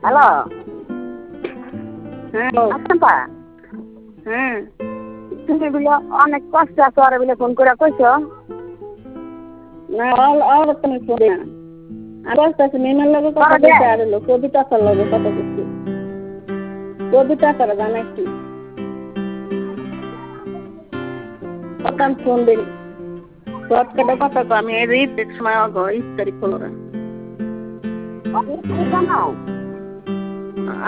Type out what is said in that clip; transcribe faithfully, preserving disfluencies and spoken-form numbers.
Hello হ্যাঁ আছেন পা হ্যাঁ তুমি বলে অনেক কষ্ট আছে ওরা বলে ফোন করে কইছো না আর তুমি ফোন না আবার কাছে মেমের লগে কথা পরে দে। বলতে আর হলো কবিতা তার লগে কথা বলছি কবিতা তার জানা কি কথা ফোন দিন সব কেটে কথা কো আমি এই রিট সময় আগে ইস্তারি খোলো না অনেক জানাও